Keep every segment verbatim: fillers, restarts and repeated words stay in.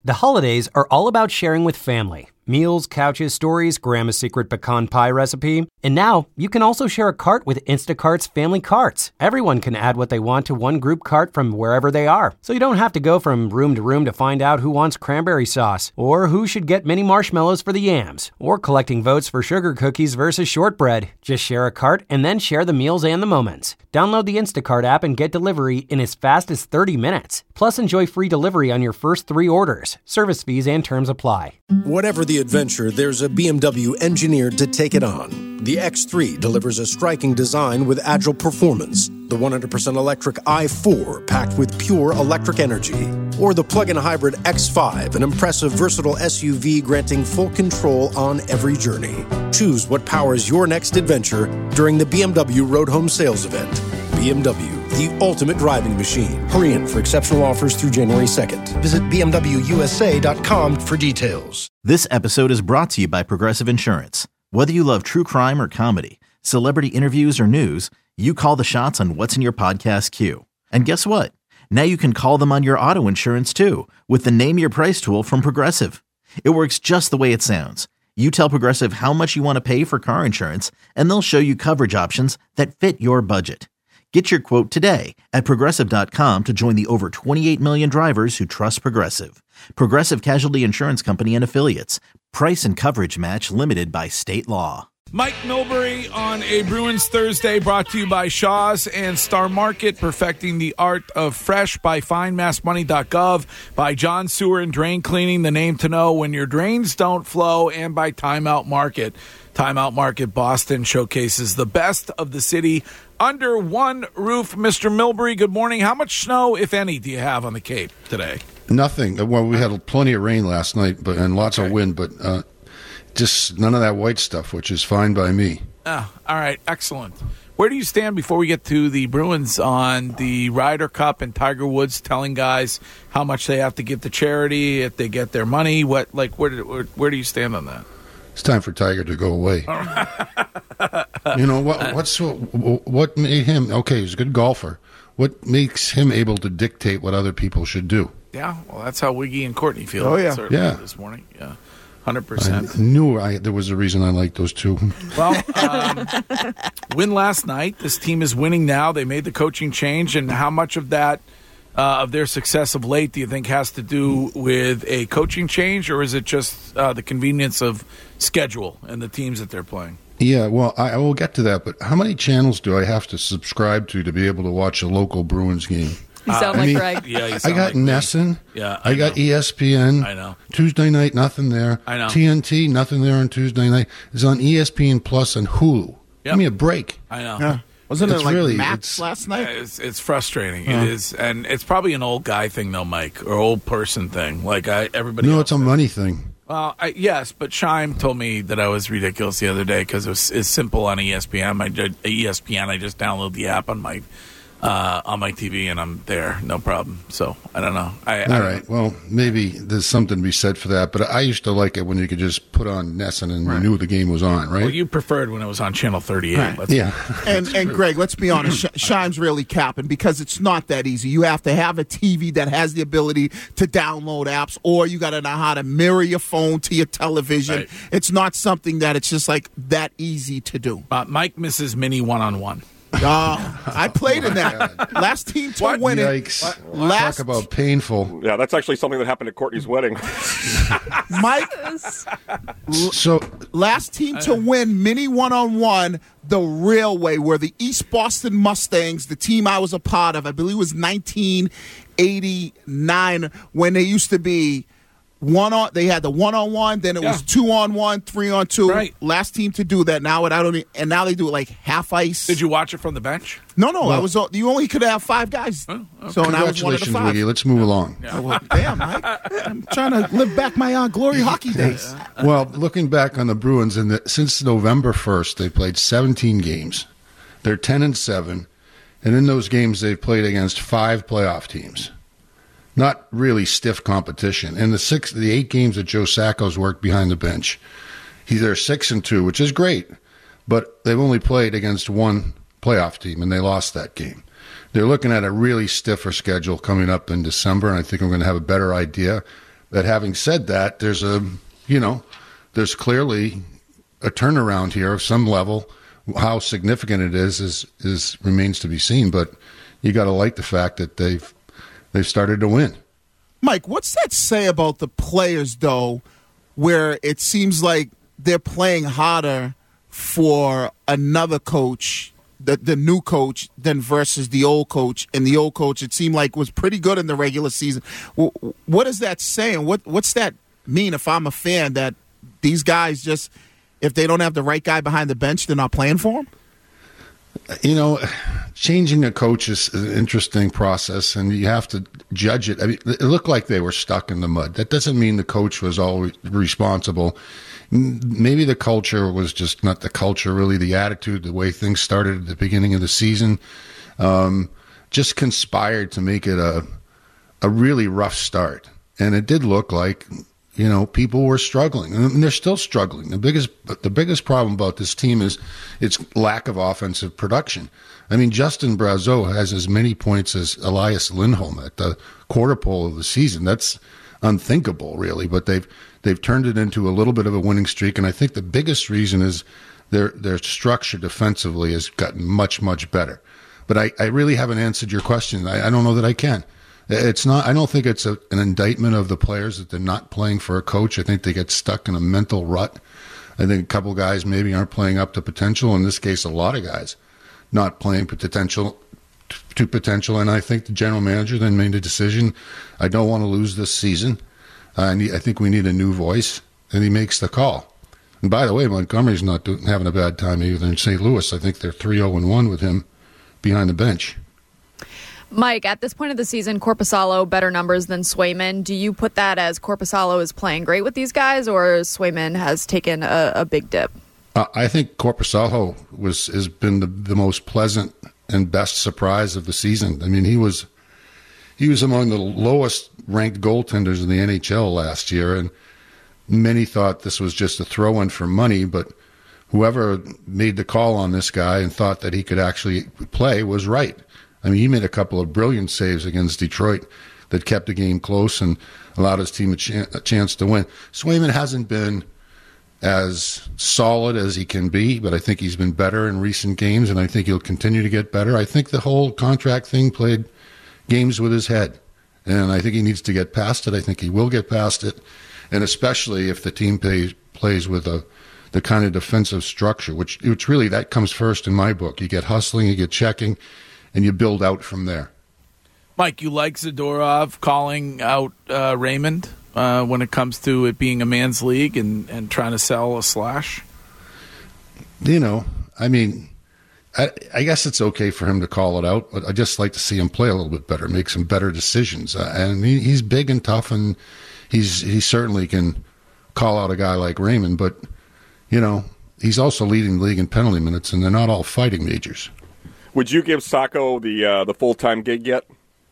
The holidays are all about sharing with family. Meals, couches, stories, Grandma's secret pecan pie recipe. And now, you can also share a cart with Instacart's Family Carts. Everyone can add what they want to one group cart from wherever they are. So you don't have to go from room to room to find out who wants cranberry sauce, or who should get mini marshmallows for the yams, or collecting votes for sugar cookies versus shortbread. Just share a cart and then share the meals and the moments. Download the Instacart app and get delivery in as fast as thirty minutes. Plus, enjoy free delivery on your first three orders. Service fees and terms apply. Whatever the adventure, there's a B M W engineered to take it on. The X three delivers a striking design with agile performance. The one hundred percent electric i four, packed with pure electric energy. Or the plug-in hybrid X five, an impressive, versatile S U V granting full control on every journey. Choose what powers your next adventure during the B M W Road Home Sales Event. B M W, the ultimate driving machine. Hurry in for exceptional offers through January second. Visit B M W U S A dot com for details. This episode is brought to you by Progressive Insurance. Whether you love true crime or comedy, celebrity interviews or news, you call the shots on what's in your podcast queue. And guess what? Now you can call them on your auto insurance too with the Name Your Price tool from Progressive. It works just the way it sounds. You tell Progressive how much you want to pay for car insurance, and they'll show you coverage options that fit your budget. Get your quote today at Progressive dot com to join the over twenty-eight million drivers who trust Progressive. Progressive Casualty Insurance Company and Affiliates. Price and coverage match limited by state law. Mike Milbury on a Bruins Thursday, brought to you by Shaw's and Star Market, perfecting the art of fresh, by find mass money dot gov, by John Sewer and Drain Cleaning, the name to know when your drains don't flow, and by Timeout Market. Timeout Market Boston showcases the best of the city under one roof. Mister Milbury, good morning. How much snow, if any, do you have on the Cape today? Nothing. Well, we had plenty of rain last night, but and lots okay. of wind, but uh, just none of that white stuff, which is fine by me. Oh, all right, excellent. Where do you stand before we get to the Bruins on the Ryder Cup and Tiger Woods telling guys how much they have to give to charity if they get their money? What, like, where, where, where do you stand on that? It's time for Tiger to go away. You know, what, what's what made him, okay, he's a good golfer. What makes him able to dictate what other people should do? Yeah, well, that's how Wiggy and Courtney feel. Oh, yeah. Certainly Yeah. This morning, yeah. one hundred percent. I knew I, there was a reason I liked those two. Well, um, win last night. This team is winning now. They made the coaching change, and how much of that, uh, of their success of late, do you think has to do with a coaching change, or is it just uh, the convenience of schedule and the teams that they're playing? Yeah, well, I, I will get to that, but how many channels do I have to subscribe to to be able to watch a local Bruins game? You sound uh, like I mean, Greg. Yeah, you I sound got like Nesson. Me. Yeah, I, I got know. E S P N. I know. Tuesday night, nothing there. I know. T N T, nothing there on Tuesday night. It's on E S P N Plus and Hulu. Yep. Give me a break. I know. Yeah. Wasn't It's it like really- Max it's- last Yeah, night? It's, it's frustrating. Yeah. It is, and it's probably an old guy thing, though, Mike, or old person thing. Like I, everybody. No, else it's a does. money thing. Well, I, yes, but Scheim told me that I was ridiculous the other day because it was, it's simple on E S P N. I, E S P N, I just download the app on my uh, on my T V and I'm there, no problem. So I don't know. I, All I right. Well, maybe there's something to be said for that. But I used to like it when you could just put on Nesson and you knew the game was on, right? Well, you preferred when it was on Channel thirty-eight. Right. Let's Yeah. And and Greg, let's be honest, Sh- Shime's really capping because it's not that easy. You have to have a T V that has the ability to download apps, or you got to know how to mirror your phone to your television. Right. It's not something that it's just like that easy to do. Uh, Mike misses mini one-on-one. Uh, I played in that. Last team to What? win it. Yikes. Last Talk about painful. Yeah, that's actually something that happened at Courtney's wedding. Mike, So, last team to win mini one-on-one the real way were the East Boston Mustangs, the team I was a part of. I believe it was nineteen eighty-nine when they used to be one on. They had the one-on-one, then it Yeah. was two-on-one, three-on-two. Right. Last team to do that. Now it I don't. e- And now they do it like half ice. Did you watch it from the bench? No, no. I was. You only could have five guys. Oh, okay. So and I was one of the congratulations, five. Wiggy. Let's move along. Oh, well, damn, Mike. I'm trying to live back my uh, glory hockey days. Well, looking back on the Bruins, and the, since November first, they played seventeen games. They're ten and seven, and in those games, they've played against five playoff teams. Not really stiff competition. In the six, the eight games that Joe Sacco's worked behind the bench, he's they're six and two, which is great, but they've only played against one playoff team, and they lost that game. They're looking at a really stiffer schedule coming up in December, and I think we're going to have a better idea But having said that, there's a, you know, there's clearly a turnaround here of some level. How significant it is is is remains to be seen. But you got to like the fact that they've they've started to win. Mike, what's that say about the players, though, where it seems like they're playing harder for another coach, the the new coach, than versus the old coach? And the old coach, it seemed like, was pretty good in the regular season. What is that saying? What What's that mean if I'm a fan, that these guys just, if they don't have the right guy behind the bench, they're not playing for him? You know, changing a coach is an interesting process, and you have to judge it. I mean, it looked like they were stuck in the mud. That doesn't mean the coach was always responsible. Maybe the culture was just not the culture, really the attitude, the way things started at the beginning of the season, um, just conspired to make it a a really rough start. And it did look like, you know, people were struggling, and they're still struggling. The biggest, the biggest problem about this team is its lack of offensive production. I mean, Justin Brazeau has as many points as Elias Lindholm at the quarter pole of the season. That's unthinkable, really. But they've they've turned it into a little bit of a winning streak, and I think the biggest reason is their their structure defensively has gotten much much better. But I, I really haven't answered your question. I, I don't know that I can. It's not. I don't think it's a, an indictment of the players that they're not playing for a coach. I think they get stuck in a mental rut. I think a couple guys maybe aren't playing up to potential. In this case, a lot of guys not playing potential to potential. And I think the general manager then made a decision. I don't want to lose this season. I need, I think we need a new voice, and he makes the call. And by the way, Montgomery's not doing, having a bad time either in Saint Louis. I think they're three oh and one with him behind the bench. Mike, at this point of the season, Korpisalo better numbers than Swayman. Do you put that as Korpisalo is playing great with these guys, or Swayman has taken a, a big dip? Uh, I think Korpisalo was has been the, the most pleasant and best surprise of the season. I mean, he was he was among the lowest ranked goaltenders in the N H L last year, and many thought this was just a throw-in for money. But whoever made the call on this guy and thought that he could actually play was right. I mean, he made a couple of brilliant saves against Detroit that kept the game close and allowed his team a, ch- a chance to win. Swayman hasn't been as solid as he can be, but I think he's been better in recent games, and I think he'll continue to get better. I think the whole contract thing played games with his head, and I think he needs to get past it. I think he will get past it, and especially if the team plays, plays with a the kind of defensive structure, which, which really that comes first in my book. You get hustling, you get checking, and you build out from there. Mike, you like Zadorov calling out uh, Raymond uh, when it comes to it being a man's league and, and trying to sell a slash? You know, I mean, I, I guess it's okay for him to call it out, but I just like to see him play a little bit better, make some better decisions. Uh, and he, he's big and tough, and he's he certainly can call out a guy like Raymond, but, you know, he's also leading the league in penalty minutes, and they're not all fighting majors. Would you give Sacco the uh, the full-time gig yet?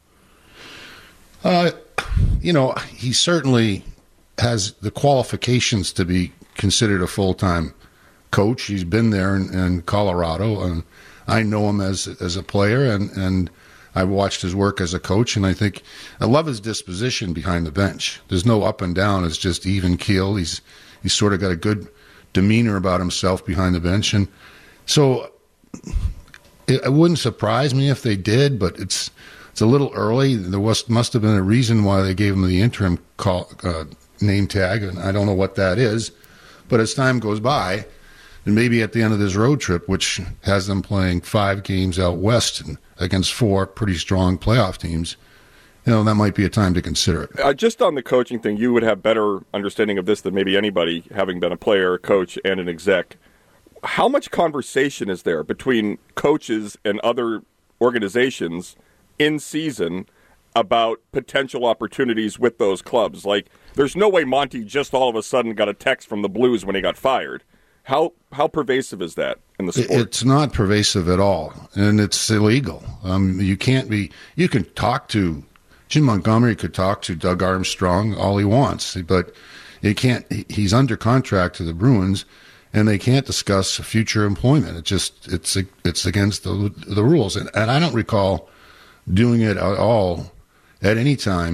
Uh, you know, he certainly has the qualifications to be considered a full-time coach. He's been there in, in Colorado, and I know him as as a player, and, and I've watched his work as a coach, and I think I love his disposition behind the bench. There's no up and down. It's just even keel. He's he's sort of got a good demeanor about himself behind the bench, and so it, it wouldn't surprise me if they did, but it's it's a little early. There was must have been a reason why they gave him the interim call, uh, name tag, and I don't know what that is. But as time goes by, and maybe at the end of this road trip, which has them playing five games out west and against four pretty strong playoff teams, you know, that might be a time to consider it. Uh, just on the coaching thing, you would have better understanding of this than maybe anybody, having been a player, a coach, and an exec. How much conversation is there between coaches and other organizations in season about potential opportunities with those clubs? Like, there's no way Monty just all of a sudden got a text from the Blues when he got fired. How how pervasive is that in the sport? It's not pervasive at all, and it's illegal. Um, you can't be. You can talk to Jim Montgomery, could talk to Doug Armstrong all he wants, but you can't. He's under contract to the Bruins, and they can't discuss future employment. It just it's it's against the the rules, and, and I don't recall doing it at all at any time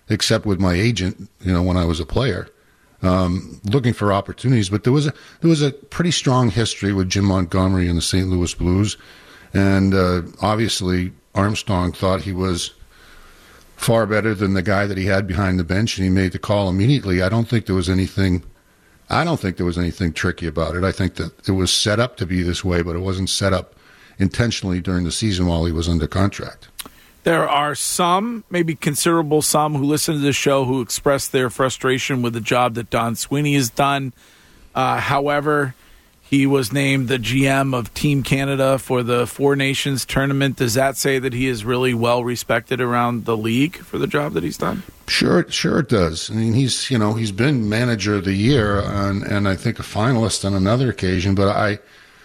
except with my agent, you know, when I was a player, um, looking for opportunities. But there was a there was a pretty strong history with Jim Montgomery and the Saint Louis Blues, and uh, obviously Armstrong thought he was far better than the guy that he had behind the bench, and he made the call immediately. I don't think there was anything. I don't think there was anything tricky about it. I think that it was set up to be this way, but it wasn't set up intentionally during the season while he was under contract. There are some, maybe considerable some, who listen to this show who express their frustration with the job that Don Sweeney has done. Uh, however, he was named the G M of Team Canada for the Four Nations tournament. Does that say that he is really well respected around the league for the job that he's done? Sure, sure it does. I mean, he's you know he's been manager of the year and and I think a finalist on another occasion. But I,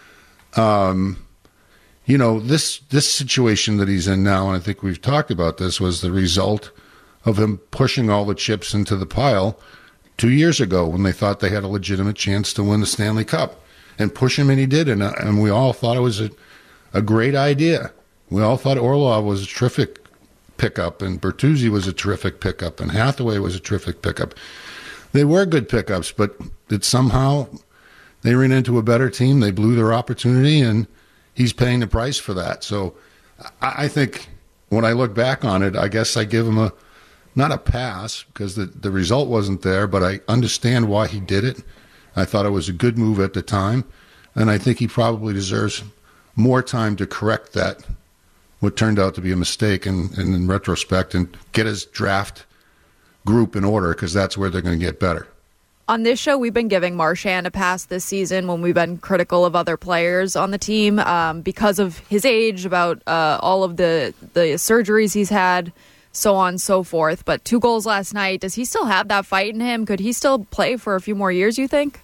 um, you know this this situation that he's in now, and I think we've talked about this, was the result of him pushing all the chips into the pile two years ago when they thought they had a legitimate chance to win the Stanley Cup. And push him, and he did, and, uh, and we all thought it was a, a great idea. We all thought Orlov was a terrific pickup, and Bertuzzi was a terrific pickup, and Hathaway was a terrific pickup. They were good pickups, but it somehow they ran into a better team. They blew their opportunity, and he's paying the price for that. So I, I think when I look back on it, I guess I give him a not a pass because the, the result wasn't there, but I understand why he did it. I thought it was a good move at the time, and I think he probably deserves more time to correct that, what turned out to be a mistake in, in, in retrospect, and get his draft group in order, because that's where they're going to get better. On this show, we've been giving Marchand a pass this season when we've been critical of other players on the team um, because of his age, about uh, all of the, the surgeries he's had, so on and so forth. But two goals last night. Does he still have that fight in him? Could he still play for a few more years, you think?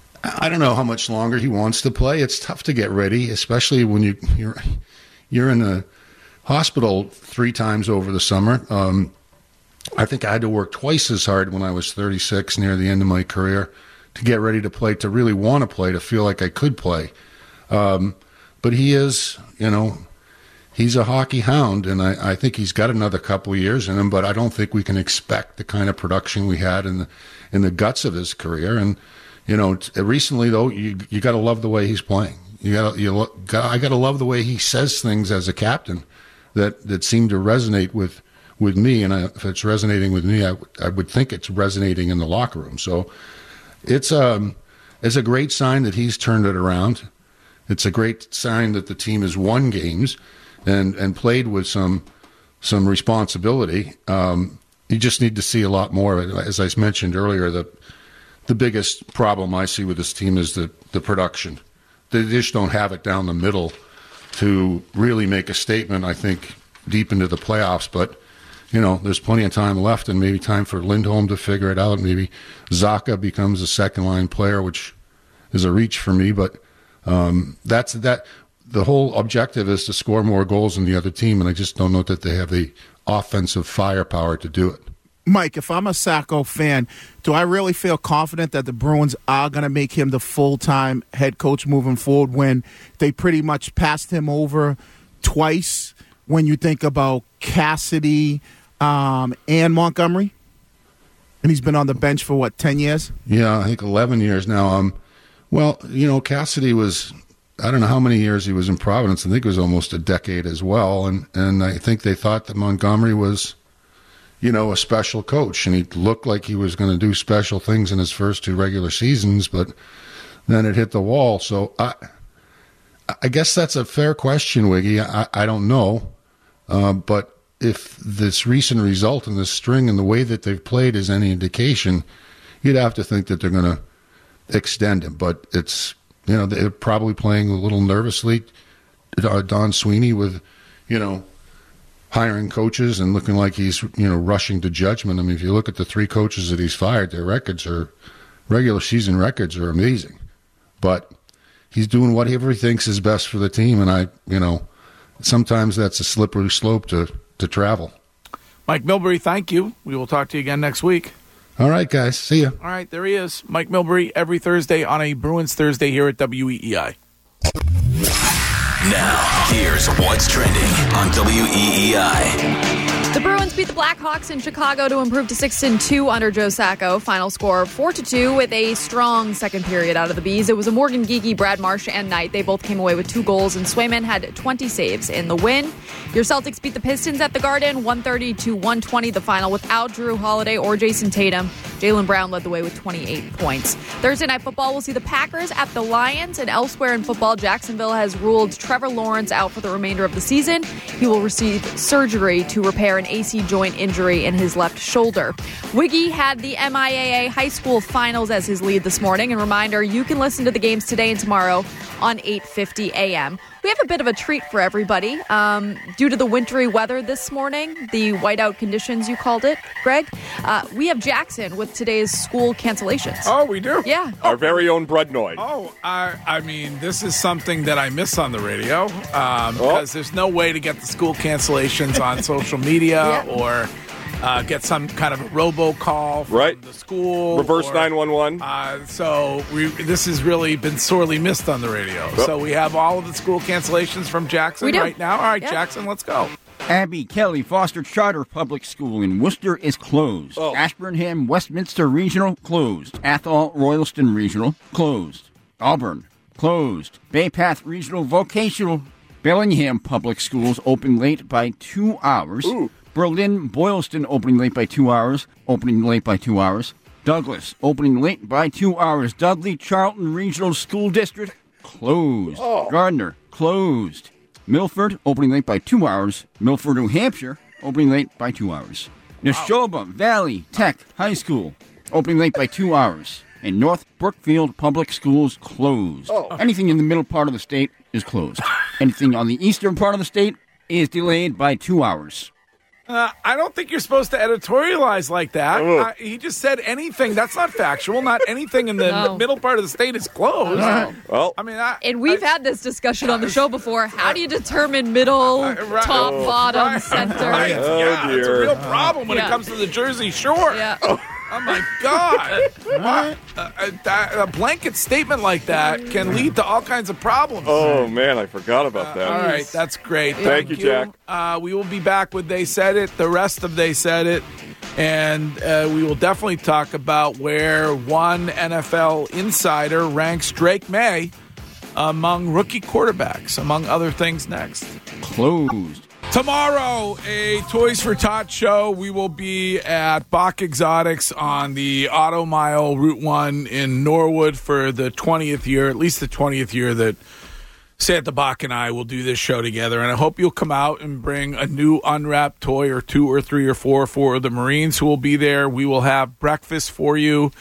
I don't know how much longer he wants to play. It's tough to get ready, especially when you, you're you're in the hospital three times over the summer. Um, I think I had to work twice as hard when I was thirty-six, near the end of my career, to get ready to play, to really want to play, to feel like I could play. Um, but he is, you know, he's a hockey hound, and I, I think he's got another couple of years in him, but I don't think we can expect the kind of production we had in the, in the guts of his career. And, you know, t- recently, though, you you got to love the way he's playing. You got you lo- I got to love the way he says things as a captain that, that seem to resonate with, with me. And I, if it's resonating with me, I, w- I would think it's resonating in the locker room. So it's, um, it's a great sign that he's turned it around. It's a great sign that the team has won games and, and played with some some responsibility. Um, you just need to see a lot more. As I mentioned earlier, the the biggest problem I see with this team is the, the production. They just don't have it down the middle to really make a statement, I think, deep into the playoffs. But, you know, there's plenty of time left, and maybe time for Lindholm to figure it out. Maybe Zacha becomes a second-line player, which is a reach for me. But um, that's that. The whole objective is to score more goals than the other team, and I just don't know that they have the offensive firepower to do it. Mike, if I'm a Sacco fan, do I really feel confident that the Bruins are going to make him the full-time head coach moving forward when they pretty much passed him over twice when you think about Cassidy um, and Montgomery? And he's been on the bench for, what, ten years? Yeah, I think eleven years now. Um, well, you know, Cassidy was, I don't know how many years he was in Providence. I think it was almost a decade as well. And, and I think they thought that Montgomery was, you know, a special coach, and he looked like he was going to do special things in his first two regular seasons, but then it hit the wall. So I I guess that's a fair question, Wiggy. I, I don't know. Uh, but if this recent result in this string and the way that they've played is any indication, you'd have to think that they're going to extend him. But it's, you know, they're probably playing a little nervously. Uh, Don Sweeney with, you know, hiring coaches and looking like he's, you know, rushing to judgment. I mean, if you look at the three coaches that he's fired, their records are, regular season records are amazing. But he's doing whatever he thinks is best for the team, and I, you know, sometimes that's a slippery slope to, to travel. Mike Milbury, thank you. We will talk to you again next week. All right, guys. See ya. All right, there he is. Mike Milbury, every Thursday on a Bruins Thursday here at W E E I. Now, here's what's trending on W E E I. The Bruins beat the Blackhawks in Chicago to improve to six and two under Joe Sacco. Final score four to two with a strong second period out of the Bees. It was a Morgan Geekie, Brad Marsh, and Knight. They both came away with two goals, and Swayman had twenty saves in the win. Your Celtics beat the Pistons at the Garden, one thirty to one twenty the final without Drew Holiday or Jason Tatum. Jaylen Brown led the way with twenty-eight points. Thursday Night Football will see the Packers at the Lions, and elsewhere in football, Jacksonville has ruled Trevor Lawrence out for the remainder of the season. He will receive surgery to repair an A C joint injury in his left shoulder. Wiggy had the M I A A high school finals as his lead this morning. And reminder, you can listen to the games today and tomorrow on eight fifty a.m. We have a bit of a treat for everybody. Um, due to the wintry weather this morning, the whiteout conditions, you called it, Greg, uh, we have Jackson with today's school cancellations. Oh, we do? Yeah. Our very own Brudnoid. Oh, I, I mean, this is something that I miss on the radio um, Oh. because there's no way to get the school cancellations on social media Yeah. or uh, get some kind of a robocall from Right. the school. Reverse or- nine one one. Uh, so we, this has really been sorely missed on the radio. Yep. So we have all of the school cancellations from Jackson We do. right now. All right, Yeah. Jackson, let's go. Abbey Kelly Foster Charter Public School in Worcester is closed. Oh. Ashburnham Westminster Regional closed. Athol Royalston Regional closed. Auburn closed. Bay Path Regional Vocational. Bellingham Public Schools open late by two hours. Ooh. Berlin Boylston opening late by two hours. Opening late by two hours. Douglas opening late by two hours. Dudley Charlton Regional School District closed. Oh. Gardner closed. Milford opening late by two hours. Milford, New Hampshire opening late by two hours. Neshoba Valley Tech High School opening late by two hours. And North Brookfield Public Schools closed. Oh. Anything in the middle part of the state is closed. Anything on the eastern part of the state is delayed by two hours. Uh, I don't think you're supposed to editorialize like that. Ugh. Uh, he just said anything. That's not factual. Not anything in the No. middle part of the state is closed. No. Well, I mean, I, And we've I, had this discussion on the show before. How do you determine middle, Uh, right. top, Oh, bottom, right. center? Right. Oh, yeah, it's a dear. real problem when Yeah. it comes to the Jersey Shore. Yeah. Oh my God! What? Uh, uh, that, a blanket statement like that can lead to all kinds of problems. oh, man, I forgot about that. All right, that's great. Thank you, Jack. Uh, we will be back with They Said It, the rest of They Said It, and uh, we will definitely talk about where one N F L insider ranks Drake May among rookie quarterbacks, among other things next. Closed. Tomorrow, a Toys for Tots show. We will be at Bach Exotics on the Auto Mile Route one in Norwood for the twentieth year, at least the twentieth year that Santa Bach and I will do this show together. And I hope you'll come out and bring a new unwrapped toy or two or three or four for the Marines who will be there. We will have breakfast for you,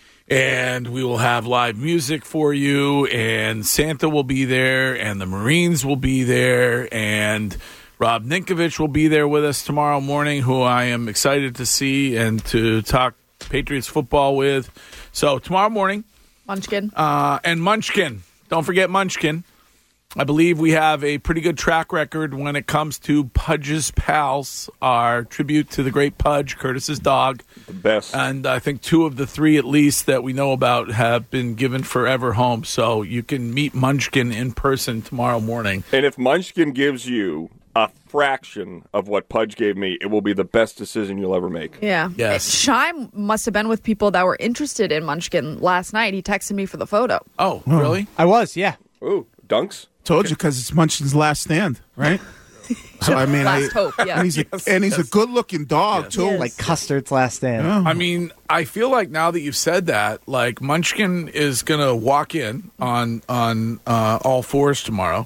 and we will have live music for you, and Santa will be there, and the Marines will be there, and Rob Ninkovich will be there with us tomorrow morning, who I am excited to see and to talk Patriots football with. So tomorrow morning, Munchkin. uh, and Munchkin. Don't forget Munchkin. I believe we have a pretty good track record when it comes to Pudge's Pals, our tribute to the great Pudge, Curtis's dog. The best. And I think two of the three, at least, that we know about have been given forever home. So you can meet Munchkin in person tomorrow morning. And if Munchkin gives you a fraction of what Pudge gave me, it will be the best decision you'll ever make. Yeah. Yes. Shai must have been with people that were interested in Munchkin last night. He texted me for the photo. Oh, really? I was, yeah. Ooh, dunks? Told you because it's Munchkin's last stand, right? So I mean, Last I, hope, yeah. and he's a, Yes, and he's yes. a good-looking dog too. Yes. Like Custard's last stand. Yeah. I mean, I feel like now that you've said that, like Munchkin is going to walk in on on uh, all fours tomorrow,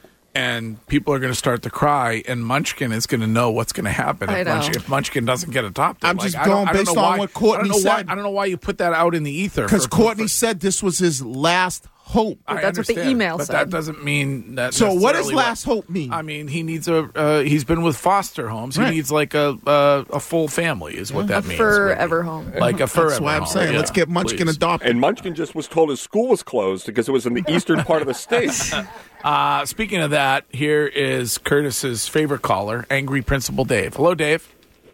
and people are going to start to cry, and Munchkin is going to know what's going to happen I if know. Munchkin, if Munchkin doesn't get adopted. I'm Like, just I don't- going I don't based know on why- what Courtney I don't know why- said. I don't know why you put that out in the ether. Because for- Courtney for- said this was his last hope. I That's what the understand, email but said. that doesn't mean that. So what does necessarily last hope mean? I mean, he needs a. Uh, he's been with foster homes. He Right. needs like a a, a full family, is what that A means. forever really. home. Like a forever. That's why I'm home. saying Yeah, let's get Munchkin please. adopted. And Munchkin just was told his school was closed because it was in the eastern part of the state. Uh, speaking of that, here is Curtis's favorite caller, Angry Principal Dave. Hello, Dave.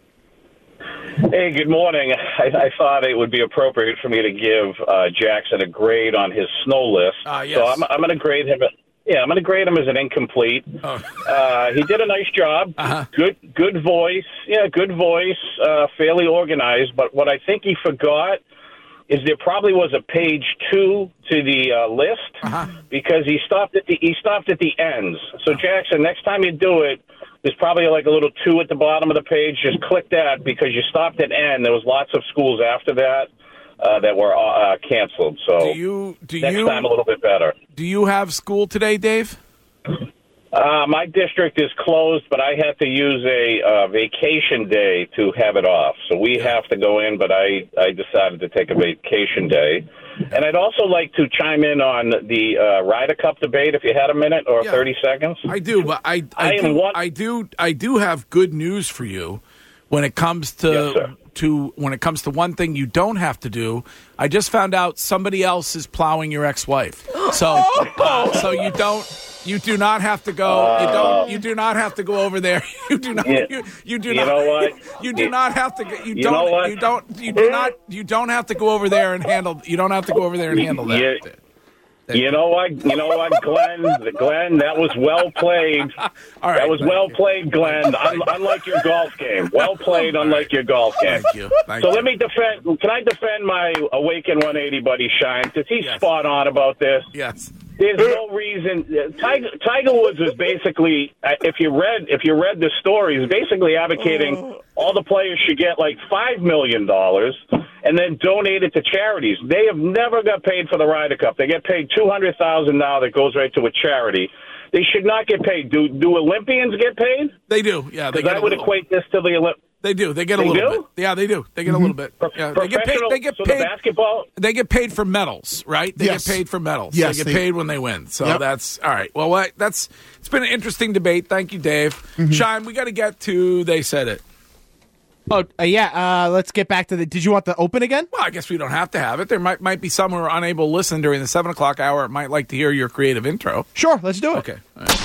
Hey, good morning. I, I thought it would be appropriate for me to give uh, Jackson a grade on his snow list. Uh, yes. So I'm, I'm going to grade him. At, Yeah, I'm going to grade him as an incomplete. Oh. Uh, he did a nice job. Uh-huh. Good, good voice. Yeah, good voice. Uh, fairly organized. But what I think he forgot is there probably was a page two to the uh, list uh-huh. because he stopped at the he stopped at the ends. So Jackson, next time you do it, there's probably like a little two at the bottom of the page. Just click that because you stopped at N. There was lots of schools after that. Uh, that were uh, canceled. So do you, do next you, time a little bit better. Do you have school today, Dave? Uh, my district is closed, but I had to use a uh, vacation day to have it off. So we yeah. have to go in, but I, I decided to take a vacation day. And I'd also like to chime in on the uh, Ryder Cup debate if you had a minute or yeah. thirty seconds. I do, but I, I, I, do, one- I, do, I do have good news for you when it comes to... Yes, to when it comes to one thing you don't have to do. I just found out somebody else is plowing your ex-wife. So uh, so you don't you do not have to go uh, you don't you do not have to go over there. You do not yeah, you, you do you not know what? you do you, not have to you, you don't know what? you don't you do not you don't have to go over there and handle you don't have to go over there and handle that. Yeah. You know what? You know what, Glenn? Glenn, that was well played. All right, that was well you. played, Glenn. Un- unlike your golf game, well played. Unlike your golf game. Thank you. Thank so you. let me defend. Can I defend my Awaken one eighty buddy Shine? Because he's yes. spot on about this. Yes. There's no reason. Tiger, Tiger Woods is basically, if you read if you read the story, he's basically advocating all the players should get like five million dollars and then donate it to charities. They have never got paid for the Ryder Cup. They get paid two hundred thousand dollars now that goes right to a charity. They should not get paid. Do do Olympians get paid? They do. Yeah, they get I would little. equate this to the Olympics. They do. They get they a little do? bit. Yeah, they do. They get mm-hmm. a little bit. Yeah, they get paid. They get so paid. The basketball. They get paid for medals, right? They yes. get paid for medals. Yes, they get they, paid when they win. So yep. that's all right. Well, what, that's it's been an interesting debate. Thank you, Dave. Mm-hmm. Shine, we got to get to. They said it. Oh uh, yeah. Uh, let's get back to the. Did you want the open again? Well, I guess we don't have to have it. There might might be some who are unable to listen during the seven o'clock hour. Might like to hear your creative intro. Sure, let's do it. Okay. All right.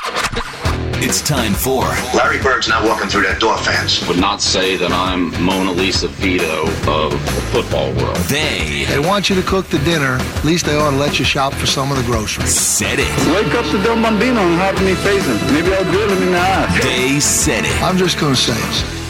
It's time for Larry Bird's not walking through that door, fans. Would not say that I'm Mona Lisa Vito of the football world. They They want you to cook the dinner. At least they ought to let you shop for some of the groceries. said it. Wake up to Del Bambino and have me facing. Maybe I'll drill him in the eye. They said it. I'm just going to say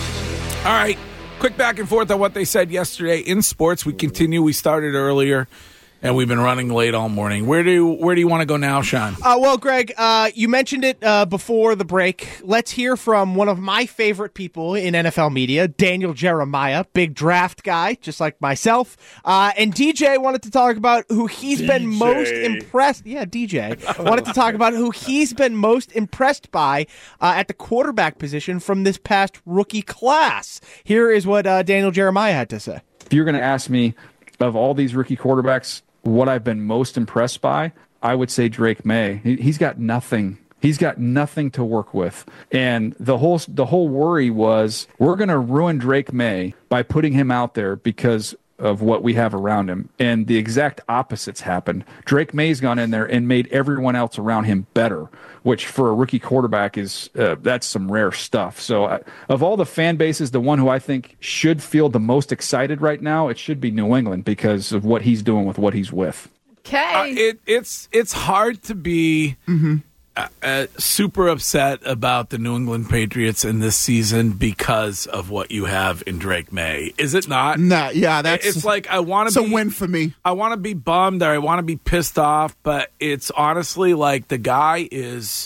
it. All right. Quick back and forth on what they said yesterday in sports. We continue. We started earlier. And we've been running late all morning. Where do where do you want to go now, Sean? Uh, well, Greg, uh, you mentioned it uh, before the break. Let's hear from one of my favorite people in N F L media, Daniel Jeremiah, big draft guy, just like myself. Uh, and D J wanted to talk about who he's D J. been most impressed. Yeah, D J wanted to talk about who he's been most impressed by uh, at the quarterback position from this past rookie class. Here is what uh, Daniel Jeremiah had to say. If you're going to ask me of all these rookie quarterbacks, what I've been most impressed by, I would say Drake May. He, he's got nothing. He's got nothing to work with. And the whole the whole worry was we're going to ruin Drake May by putting him out there because of what we have around him. And the exact opposites happened. Drake May's gone in there and made everyone else around him better, which for a rookie quarterback is uh, that's some rare stuff. So uh, of all the fan bases, the one who I think should feel the most excited right now, it should be New England because of what he's doing with what he's with. Okay. Uh, it, it's it's hard to be mm-hmm. uh, uh, super upset about the New England Patriots in this season because of what you have in Drake May. Is it not? Nah, yeah, that's it's like I want to be a win for me. I want to be bummed or I want to be pissed off, but it's honestly like the guy is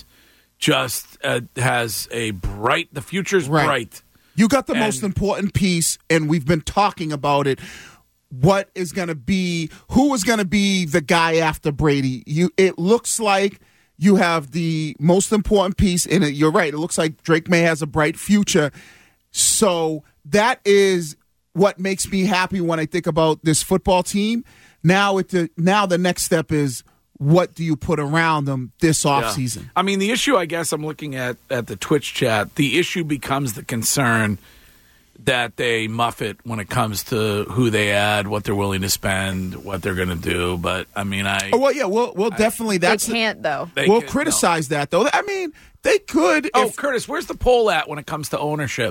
just uh, has a bright. The future's right. bright. You got the and, most important piece, and we've been talking about it. What is going to be? Who is going to be the guy after Brady? You. It looks like you have the most important piece in it. You're right. It looks like Drake May has a bright future. So that is what makes me happy when I think about this football team. Now, it the now the next step is what do you put around them this offseason? Yeah. I mean, the issue, I guess, I'm looking at at the Twitch chat. The issue becomes the concern that they muff it when it comes to who they add, what they're willing to spend, what they're going to do. But I mean, I oh well, yeah, well, well, I, definitely that's they can't though. They we'll could, criticize no. that though. I mean, they could. Oh, if, Curtis, where's the poll at when it comes to ownership,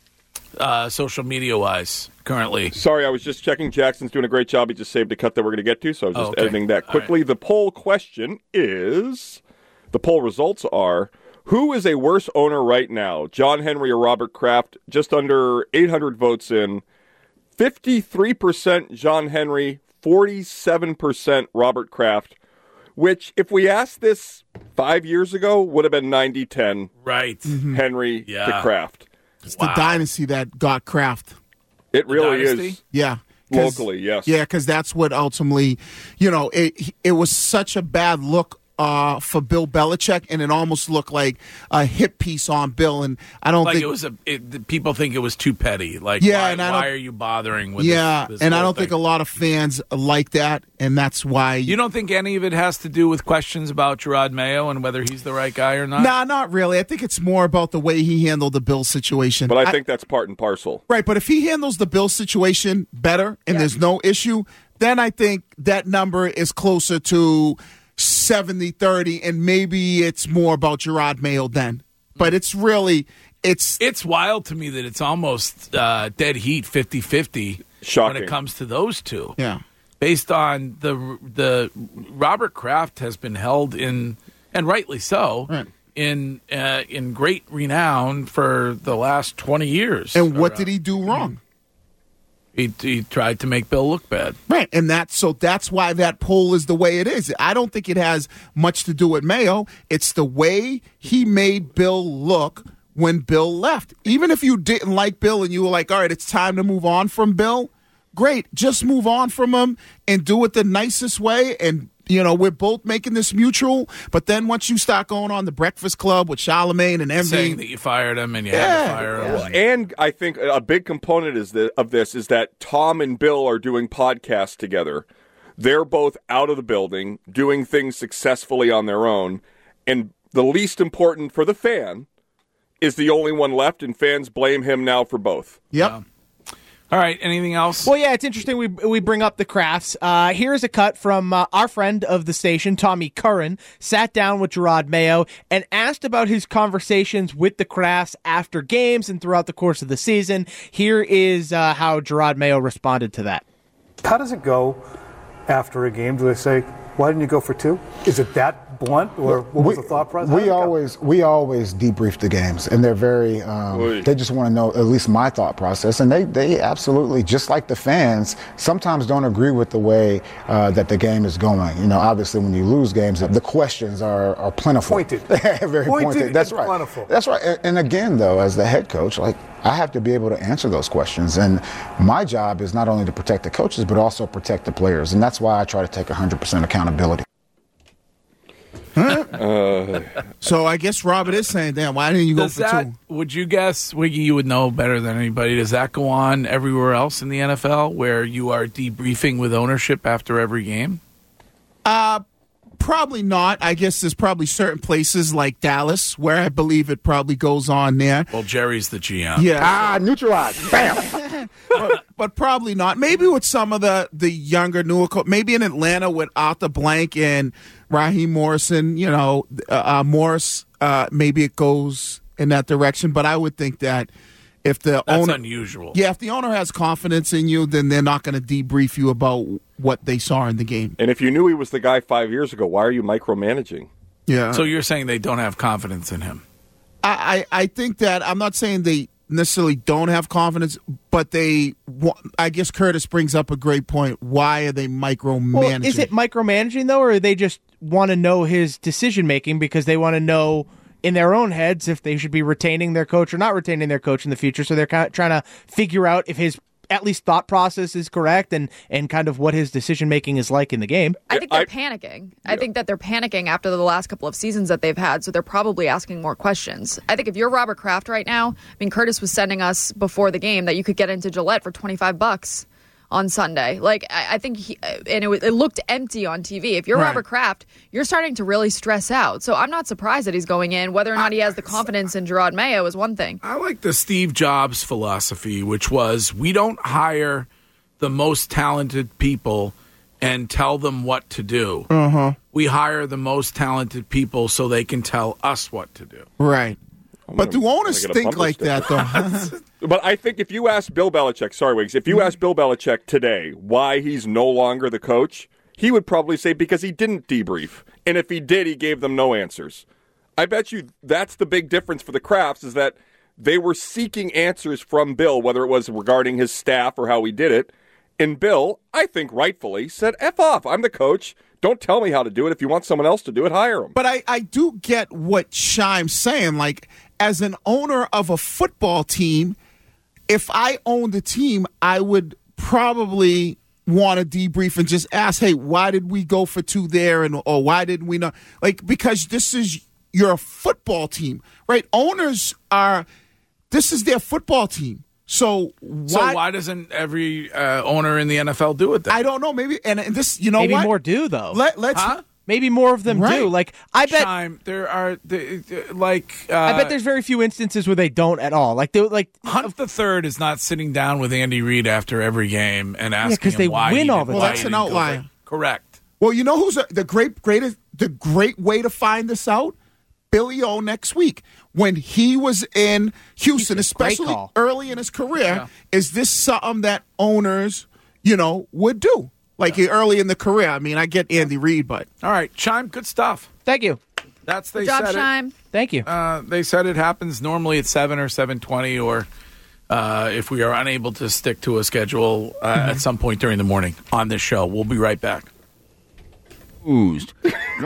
uh, social media wise? Currently, sorry, I was just checking. Jackson's doing a great job. He just saved a cut that we're going to get to, so I was just oh, okay. editing that quickly. Right. The poll question is: The poll results are, who is a worse owner right now, John Henry or Robert Kraft? Just under eight hundred votes in. fifty-three percent John Henry, forty-seven percent Robert Kraft, which, if we asked this five years ago, would have been ninety ten. Right. Mm-hmm. Henry Yeah. to Kraft. It's Wow. the dynasty that got Kraft. It really dynasty? is. Yeah. 'Cause- Locally, yes. Yeah, because that's what ultimately, you know, it it was such a bad look uh, for Bill Belichick, and it almost looked like a hit piece on Bill. And I don't Like think it was a. It, the people think it was too petty. Like, Yeah, why, and I why don't- are you bothering with? yeah, this, this and I whole don't think a thing? lot of fans like that, and that's why You don't think any of it has to do with questions about Gerard Mayo and whether he's the right guy or not? Nah, not really. I think it's more about the way he handled the Bill situation. But I think that's part and parcel. Right, but if he handles the Bill situation better and there's no issue, then I think that number is closer to seventy thirty, and maybe it's more about Gerard Mayo then. But it's really, it's... It's wild to me that it's almost uh, dead heat fifty-fifty when Shocking. it comes to those two. Yeah. Based on the the Robert Kraft has been held in, and rightly so, Right. in uh, in great renown for the last twenty years. And what Or, uh, did he do wrong? He, he tried to make Bill look bad. Right, and that's so that's why that poll is the way it is. I don't think it has much to do with Mayo. It's the way he made Bill look when Bill left. Even if you didn't like Bill and you were like, all right, it's time to move on from Bill, great. Just move on from him and do it the nicest way. And, you know, we're both making this mutual. But then once you start going on the Breakfast Club with Charlemagne and Envy, Saying that you fired him and you Yeah. had to fire him. Well, and I think a big component is that, of this is that Tom and Bill are doing podcasts together. They're both out of the building, doing things successfully on their own. And the least important for the fan is the only one left, and fans blame him now for both. Yep. Yeah. All right, anything else? Well, yeah, it's interesting we we bring up the Crafts. Uh, here's a cut from uh, our friend of the station, Tommy Curran, sat down with Gerard Mayo and asked about his conversations with the Crafts after games and throughout the course of the season. Here is uh, how Gerard Mayo responded to that. How does it go after a game? Do they say, why didn't you go for two? Is it that blunt, or what was we, the thought process? How We did it go? always we always debrief the games, and they're very. Um, they just want to know at least my thought process, and they they absolutely, just like the fans, sometimes don't agree with the way uh, that the game is going. You know, obviously when you lose games, the questions are are plentiful. Pointed. very Pointed pointed. That's and right. plentiful. That's right. And, and again, though, as the head coach, like I have to be able to answer those questions, and my job is not only to protect the coaches but also protect the players, and that's why I try to take one hundred percent accountability. Uh, so I guess Robert is saying, damn, why didn't you go Does for that, two? would you guess, Wiggy, you would know better than anybody, does that go on everywhere else in the N F L where you are debriefing with ownership after every game? Uh, probably not. I guess there's probably certain places like Dallas where I believe it probably goes on there. Well, Jerry's the G M. Yeah. Ah, neutralized. Bam. but, but probably not. Maybe with some of the, the younger, newer, co- maybe in Atlanta with Arthur Blank and Raheem Morrison, you know, uh, uh, Morris, uh, maybe it goes in that direction. But I would think that if the That's owner, unusual. yeah, if the owner has confidence in you, then they're not going to debrief you about what they saw in the game. and if you knew he was the guy five years ago, why are you micromanaging? Yeah. So you're saying they don't have confidence in him? I, I, I think that I'm not saying they necessarily don't have confidence, but they, wa- I guess Curtis brings up a great point. Why are they micromanaging? Well, is it micromanaging, though, or they just want to know his decision-making because they want to know in their own heads if they should be retaining their coach or not retaining their coach in the future? So they're kind of trying to figure out if his at least thought process is correct and, and kind of what his decision-making is like in the game. I think they're panicking. I think that they're panicking after the last couple of seasons that they've had, so they're probably asking more questions. I think if you're Robert Kraft right now, I mean, Curtis was sending us before the game that you could get into Gillette for twenty-five bucks on Sunday. Like, I, I think, he, and it, it looked empty on T V. If you're Right. Robert Kraft, you're starting to really stress out. So I'm not surprised that he's going in. Whether or not he has the confidence in Gerard Mayo is one thing. I like the Steve Jobs philosophy, which was we don't hire the most talented people and tell them what to do. Uh-huh. We hire the most talented people so they can tell us what to do. Right. But do owners get a think bumper like sticker. that, though? But I think if you ask Bill Belichick, sorry, Wiggs, if you ask Bill Belichick today why he's no longer the coach, he would probably say because he didn't debrief. And if he did, he gave them no answers. I bet you that's the big difference for the Krafts is that they were seeking answers from Bill, whether it was regarding his staff or how he did it. And Bill, I think rightfully, said, F off. I'm the coach. Don't tell me how to do it. If you want someone else to do it, hire him. But I, I do get what Shime's saying. Like, as an owner of a football team, if I owned the team, I would probably want to debrief and just ask, hey, why did we go for two there? And or why didn't we not? Like, because this is your football team, right? Owners are, this is their football team. So why, so why doesn't every uh, owner in the N F L do it then? I don't know. Maybe, and, and this, you know Maybe what? more do, though. Let, let's. Huh? Maybe more of them Right. do. Like, I bet. Time, there are, the, the, like... Uh, I bet there's very few instances where they don't at all. Like, they like Hunt the Third is not sitting down with Andy Reid after every game and asking 'cause him they why win he all didn't- the Well, why that's he an didn't go outlier. for- Correct. Well, you know who's a, the great, greatest, the great way to find this out? Billy O next week. When he was in Houston, especially call. early in his career, Yeah. is this something that owners, you know, would do? Like early in the career. I mean, I get Andy Reid, but All right, Chime, good stuff. Thank you. That's they Good job, said Shime. Thank you. it. Uh, they said it happens normally at seven or seven twenty, or uh, if we are unable to stick to a schedule uh, Mm-hmm. at some point during the morning on this show. We'll be right back. Oozed.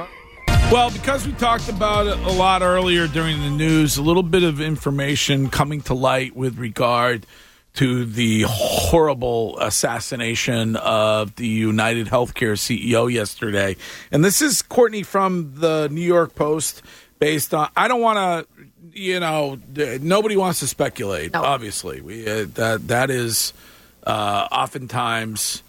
Well, because we talked about it a lot earlier during the news, a little bit of information coming to light with regard to the horrible assassination of the United Healthcare C E O yesterday. And this is, Courtney, from the New York Post, based on, I don't want to, you know, nobody wants to speculate, No. obviously. We uh, that That is uh, oftentimes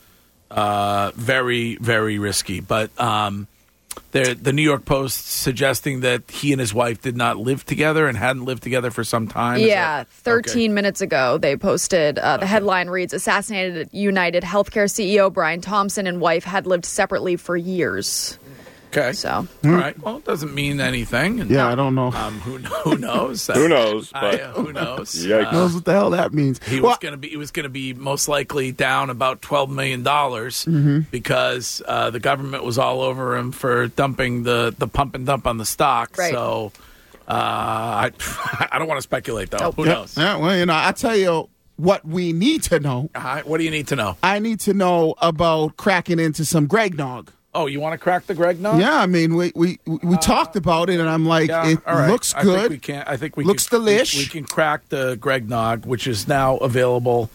uh, very, very risky. But um The, the New York Post suggesting that he and his wife did not live together and hadn't lived together for some time. Is Yeah, that- thirteen okay. minutes ago, they posted uh, the headline reads, Assassinated United Healthcare C E O Brian Thompson and wife had lived separately for years. Okay. So, All right. Well, it doesn't mean anything. And, yeah, I don't know. Um, who, who knows? Who knows? I, But uh, who knows? Yikes. Who knows what the hell that means? He Well, was going to be. He was going to be most likely down about twelve million dollars Mm-hmm. because uh, the government was all over him for dumping the, the pump and dump on the stock. Right. So uh, I I don't want to speculate though. Who yeah, knows? yeah, well, you know, I tell you what we need to know. Uh, what do you need to know? I need to know about cracking into some Greg Nog. Oh, you want to crack the Greg Nog? Yeah, I mean, we we, we talked about it, and I'm like, Yeah, it all right. looks I good. think we can. I think we Looks can, delish. We, we can crack the Greg Nog, which is now available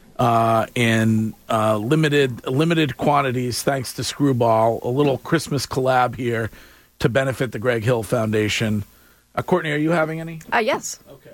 uh, in uh, limited limited quantities, thanks to Screwball. A little Christmas collab here to benefit the Greg Hill Foundation. Uh, Courtney, are you having any? uh, yes. Okay.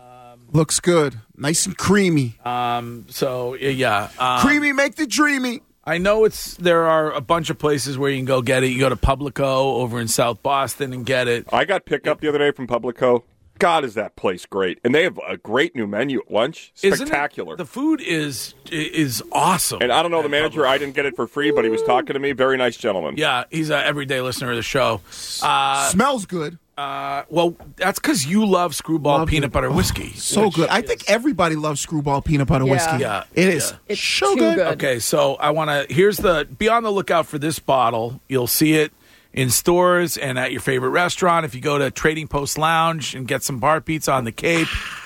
Looks good, nice and creamy. Um. So yeah. Um, creamy, make the dreamy. I know it's there are a bunch of places where you can go get it. You go to Publico over in South Boston and get it. I got pickup the other day from Publico. God, is that place great? And they have a great new menu at lunch. Isn't it? Spectacular. The food is is awesome. And I don't know the at manager. Publico. I didn't get it for free, but he was talking to me. Very nice gentleman. Yeah, he's an everyday listener of the show. Uh, Smells good. uh, well, that's because you love Screwball Love peanut it. butter Oh, whiskey. So which good. I is- think everybody loves Screwball peanut butter Yeah. whiskey. Yeah, it is. yeah. It's so too good. good. Okay, so I want to. Here's the. Be on the lookout for this bottle. You'll see it in stores and at your favorite restaurant. If you go to Trading Post Lounge and get some bar pizza on the Cape,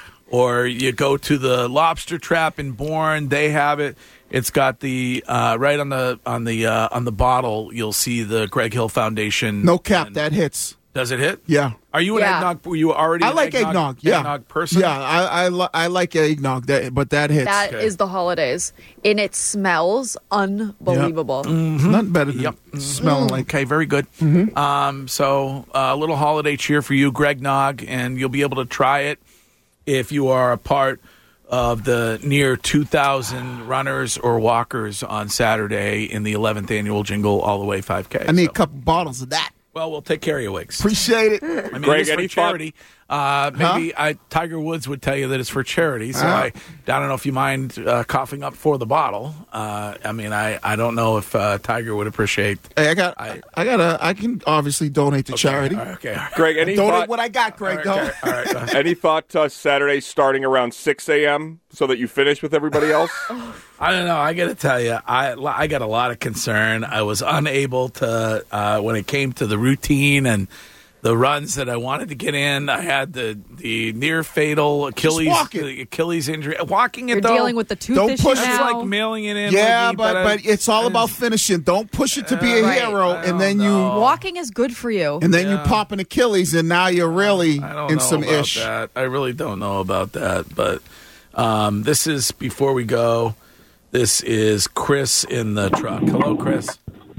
or you go to the Lobster Trap in Bourne, they have it. It's got the uh, right on the on the uh, on the bottle. You'll see the Greg Hill Foundation. No cap, and- that hits. Does it hit? Yeah. Are you an Yeah. eggnog? Were you already? I an like eggnog. Yeah. Eggnog person. Yeah, I I, li- I like eggnog, that, but that hits. That is Okay. the holidays. And it smells unbelievable. Nothing better than Yep. smelling like. Okay, very good. Um, so uh, a little holiday cheer for you, Greg Nog, and you'll be able to try it if you are a part of the near two thousand runners or walkers on Saturday in the eleventh annual Jingle All the Way five K. I need So- a couple bottles of that. Well, we'll take care of you, Wiggs. Appreciate it. I mean, Greg, it is for any thought- charity. Uh, maybe huh? I, Tiger Woods would tell you that it's for charity, so uh-huh. I, I don't know if you mind uh, coughing up for the bottle. Uh, I mean, I, I don't know if uh, Tiger would appreciate. Hey, I got I, I got a I can obviously donate to okay, charity. All right, okay, all right. Greg, any donate thought, what I got, Greg. All right, okay, all right, any thought uh, Saturday starting around six a.m. so that you finish with everybody else? I don't know. I got to tell you, I I got a lot of concern. I was unable to uh, when it came to the routine and the runs that I wanted to get in. I had the, the near fatal Achilles the Achilles injury. Walking it You're though, dealing with the tooth don't issue push now. It's like mailing it in. Yeah, Wiggy, but but, but I, it's all I about just, finishing. Don't push it to be a right. hero, and then you know. Walking is good for you. and then Yeah. you pop an Achilles, and now you're really I don't in know some about ish. That. I really don't know about that. But um, this is before we go. This is Chris in the truck. Hello, Chris.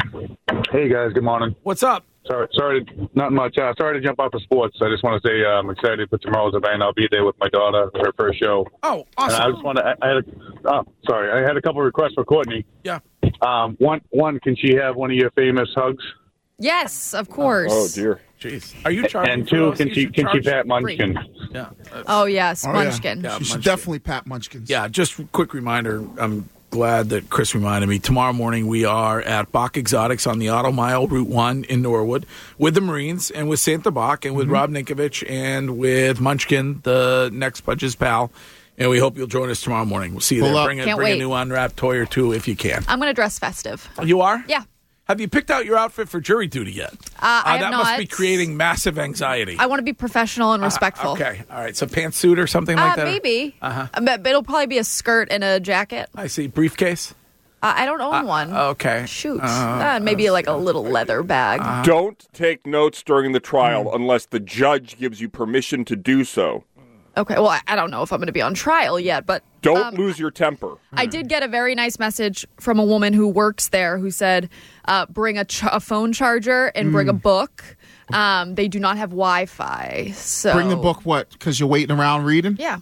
Hey guys, good morning. What's up? Sorry, sorry, to, not much. Uh, sorry to jump off of sports. I just want to say uh, I'm excited for tomorrow's event. I'll be there with my daughter for her first show. Oh, awesome! And I just want to. I, I had. A, oh, sorry, I had a couple of requests for Courtney. Yeah. Um. One. One. Can she have one of your famous hugs? Yes, of course. Oh dear. Jeez. Are you charging? And two, for can those? she You can she charge pat Munchkin? Yeah. Oh yes, Oh, Munchkin. yeah. Yeah, She should Munchkin. definitely pat Munchkins. Yeah, just quick reminder. I'm glad that Chris reminded me. Tomorrow morning we are at Bach Exotics on the Auto Mile, Route one in Norwood, with the Marines and with Santa Bach and with Mm-hmm. Rob Ninkovich and with Munchkin, the next Budge's pal. And we hope you'll join us tomorrow morning. We'll see you Pull there. up. Bring, a, Can't bring a wait. new unwrapped toy or two if you can. I'm going to dress festive. You are? Yeah. Have you picked out your outfit for jury duty yet? Uh, I have that not. must be creating massive anxiety. I want to be professional and respectful. Uh, okay. All right. So pantsuit or something like Uh, that? maybe. Uh-huh. But, but it'll probably be a skirt and a jacket. I see. Briefcase? Uh, I don't own one. Okay. Shoot. Uh, Uh, maybe like a little leather bag. Don't take notes during the trial unless the judge gives you permission to do so. Okay, well, I, I don't know if I'm going to be on trial yet, but Don't um, lose your temper. I did get a very nice message from a woman who works there who said, uh, bring a, ch- a phone charger and bring a book. Um, they do not have Wi-Fi, so Bring the book, what? Because you're waiting around reading? Yeah.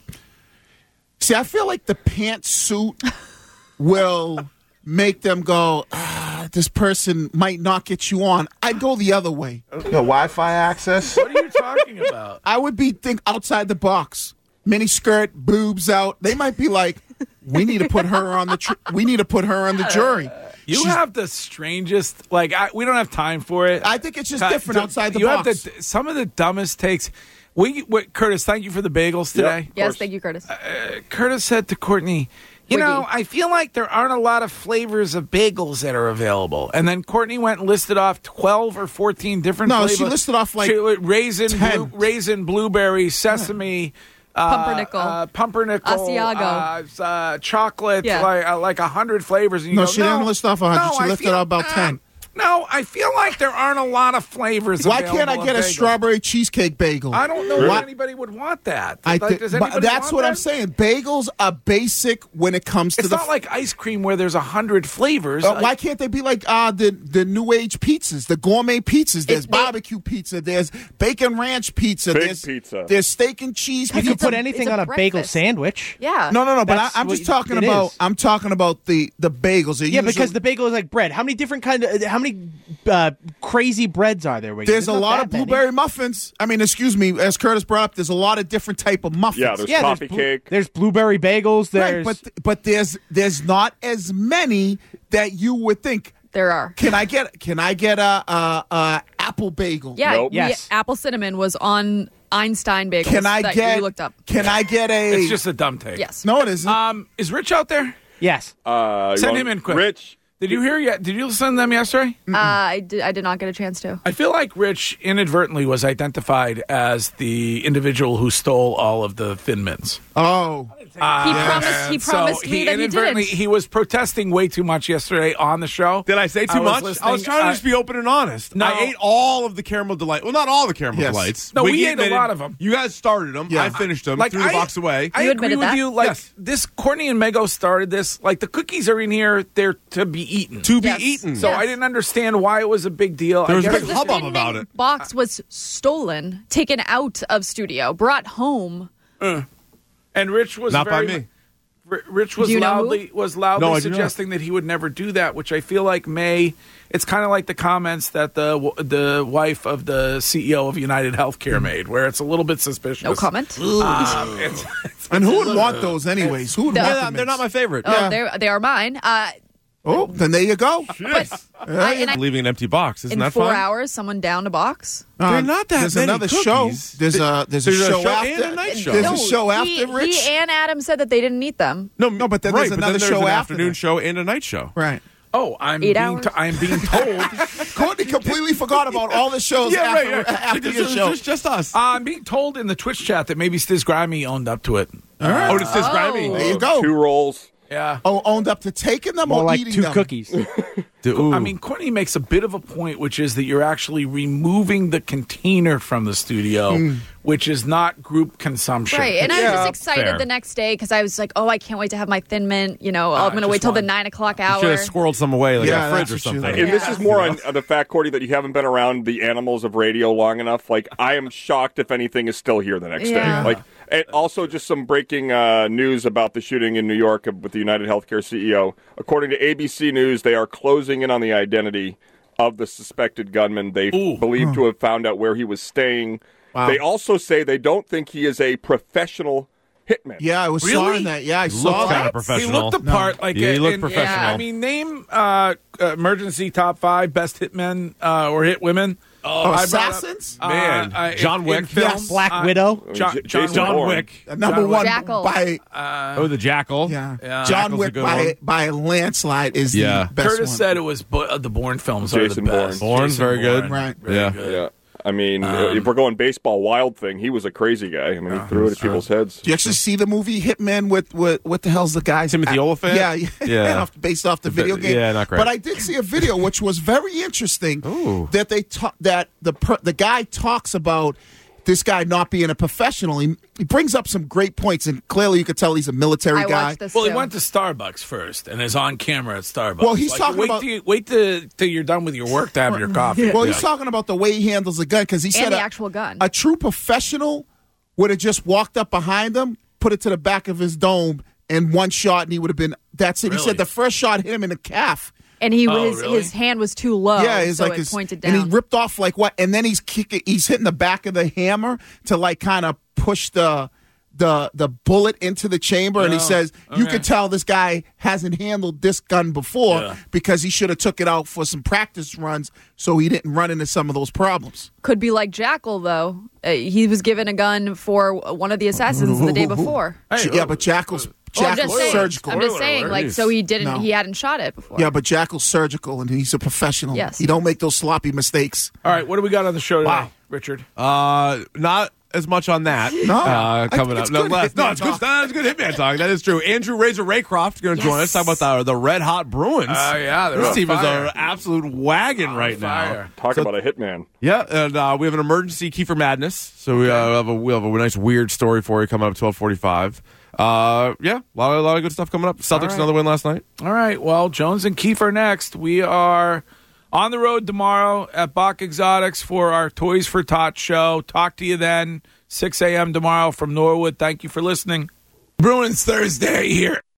See, I feel like the pantsuit will make them go, ah, this person might not get you on. I'd go the other way. The Wi-Fi access. What are you talking about? I would be think outside the box. Mini skirt, boobs out. They might be like, we need to put her on the tr- we need to put her on the jury. You She's- have the strangest, like, I, we don't have time for it. I think it's just Uh, different d- outside the you box. Have the, some of the dumbest takes. We, wait, Curtis, thank you for the bagels today. Yes, thank you, Curtis. Uh, Curtis said to Courtney, you Wiggy. know, I feel like there aren't a lot of flavors of bagels that are available. And then Courtney went and listed off twelve or fourteen different No, flavors. she listed off, like, She- raisin, ten. blue, raisin, blueberry, sesame. Uh, Pumpernickel. uh, pumpernickel, Asiago. uh, uh, chocolate, Yeah. like uh, like a hundred flavors. And you no, go, she didn't list off one hundred. no, she I listed feel- out about uh, ten. No, I feel like there aren't a lot of flavors. Why can't I available get in a bagels. strawberry cheesecake bagel? I don't know Why- why anybody would want that. I Like, thi- does but anybody that's want what that? I'm saying. Bagels are basic when it comes to It's the. not like ice cream where there's a hundred flavors. Uh, Like- why can't they be like uh, the the new age pizzas, the gourmet pizzas? There's It- they- barbecue pizza, there's bacon ranch pizza, Big there's pizza. there's steak and cheese You pizza. could put anything it's a on a bagel breakfast. sandwich. Yeah. No, no, no. But I, That's I'm what just talking it about. is. I'm talking about the the bagels. They're Yeah, usually- because the bagel is like bread. How many different kind of how many uh, crazy breads are there? Wiggy? there's a not lot that of many. blueberry muffins. I mean, excuse me, as Curtis brought up, there's a lot of different type of muffins. Yeah, there's Yeah, coffee there's blue- cake. There's blueberry bagels. right, There's but but there's there's not as many that you would think. There are. Can I get can I get a, a, a apple bagel? Yeah, Nope. we- Yes. apple cinnamon was on Einstein bagels Can I that get you looked up. Can I get a? it's just a dumb take. Yes. no, it isn't. Um, is Rich out there? yes. Uh, you Send want- him in quick. Rich, Did you hear yet? Did you listen to them yesterday? Uh, I did. I did not get a chance to. I feel like Rich inadvertently was identified as the individual who stole all of the Thin Mints. oh, Uh, He promised- he and promised so me he that he inadvertently didn't. he was protesting way too much yesterday on the show. Did I say too I was much? I listening. was trying to I- just be open and honest. No. I ate all of the caramel delight. Well, not all the caramel Yes. delights. No, we Wiggy ate a admitted- lot of 'em. You guys started them. Yeah. I finished them. Like threw the I, box away. I You agree admitted with that? you. Like Yes. this, Courtney and Mego started this. Like the cookies are in here; they're to be eaten. to be Yes. eaten. So Yes. I didn't understand why it was a big deal. There I was a guess big it- hubbub Thin about Mint it. box was stolen, taken out of studio, brought home. and Rich was Not by very, me. R- Rich was Do you know loudly was loudly No, I do not. suggesting that he would never do that, which I feel like may. It's kind of like the comments that the the wife of the C E O of United Healthcare made, where it's a little bit suspicious. No comment. Um, it's, it's, And who would want those anyways? Who would The- want Yeah, them? they're not my favorite. Oh, Yeah. they're, they are mine. Uh, Oh, then there you go. but I, and I, Leaving an empty box. Isn't in that four fun? hours, someone downed a box. They're not that There's many another cookies. show. There's a there's, There's a a show show after. and a night show. There's No, a show he, after Rich. he and Adam said that they didn't eat them. No, No, but then right, there's but another then there's show an after afternoon that. show and a night show. Right. oh, I'm Eight being hours? t- I'm being told. Courtney completely forgot about all the shows Yeah, after, right, right. after It's your just, show. just, just us. I'm being told in the Twitch chat that maybe Stiz Grimy owned up to it. All right. Oh, it's this grimy. There you go. Two rolls. Yeah. Oh, owned up to taking them More or like eating two them? cookies. Dude, ooh. I mean, Courtney makes a bit of a point, which is that you're actually removing the container from the studio, which is not group consumption. Right, and I was Yeah, just excited fair. the next day because I was like, "Oh, I can't wait to have my Thin Mint." You know, I'm going to just wait till the one. nine o'clock You hour. should have squirreled some away, like Yeah, a fridge that's or what you something. like. And this Yeah. is more on uh, the fact, Cordy, that you haven't been around the animals of radio long enough. Like, I am shocked if anything is still here the next Yeah. day. Like, and also just some breaking uh, news about the shooting in New York with the United Healthcare C E O. According to A B C News, they are closing in on the identity of the suspected gunman. They Ooh. believe to have found out where he was staying. Wow. They also say they don't think he is a professional hitman. Yeah, I was Really? sawing that. Yeah, I saw Looks kind that. of professional. He looked the part. Like Yeah, he uh, looked and- professional. Yeah, I mean, name uh, emergency top five best hitmen uh, or hit women. Oh, I brought up, assassins? uh, Man, uh, John in- Wick. in film, Yes. Black uh, Widow. John, J- John, Jason John Bourne. Wick. Uh, Number John one Jackal. by Uh, Oh, the Jackal. yeah. Yeah. John Jackal's a Wick good by one. by a landslide is Yeah. the best Curtis one. said it was Bo- uh, the Bourne films are Jason the best. Bourne. Bourne's Jason very good. Bourne, Right. very Yeah. good. Yeah. I mean, Um, if we're going baseball wild thing, he was a crazy guy. I mean, he threw it at people's heads. Do you actually see the movie Hitman with, with what the hell's the guy's Timothy uh, Olyphant? Yeah, yeah, Yeah. off- based off the video game. yeah, not great. But I did see a video which was very interesting. Ooh. That they ta- that the per- the guy talks about this guy not being a professional. He, he brings up some great points, and clearly you could tell he's a military I guy. watched this Well, he too. went to Starbucks first and is on camera at Starbucks. Well, he's Like, talking wait about- Till you, wait till, till you're done with your work to have your coffee. Well, he's talking about the way he handles the gun because he said the a, actual gun. a true professional would have just walked up behind him, put it to the back of his dome, and one shot, and he would have been. That's it. He Really? said the first shot hit him in the calf. and he Oh, was really? his hand was too low. Yeah, it's so like it his, pointed down. and he ripped off like what, and then he's kicking, he's hitting the back of the hammer to like kind of push the the the bullet into the chamber, and he Oh, says you okay. can tell this guy hasn't handled this gun before Yeah. because he should have took it out for some practice runs so he didn't run into some of those problems. Could be like Jackal though. Uh, he was given a gun for one of the assassins the day before. Hey, yeah, but Jackal's Well, I'm Jackal's just saying. surgical. I'm just Spoiler saying, alert. like, so he didn't. No. He hadn't shot it before. Yeah, but Jackal's surgical, and he's a professional. Yes. He don't make those sloppy mistakes. All right, what do we got on the show today, Wow. Richard? Uh, not as much on that. No, uh, I coming think up. it's No, good less. Hitman No, it's good. talk. That's good Hitman talk. That is true. Andrew Razor Raycroft going to join us. Talk about the the Red Hot Bruins. Oh, yeah, they're this on team fire. is an absolute wagon right fire. now. Talk So- about a hitman. Yeah, and uh, we have an emergency Kiefer Madness. So we, uh, have a we have a nice weird story for you coming up at twelve forty-five. Uh, yeah, a lot, of, a lot of good stuff coming up. Celtics right. another win last night. All right, well, Jones and Keefe are next. We are on the road tomorrow at Bach Exotics for our Toys for Tots show. Talk to you then, six a.m. tomorrow from Norwood. Thank you for listening. Bruins Thursday here.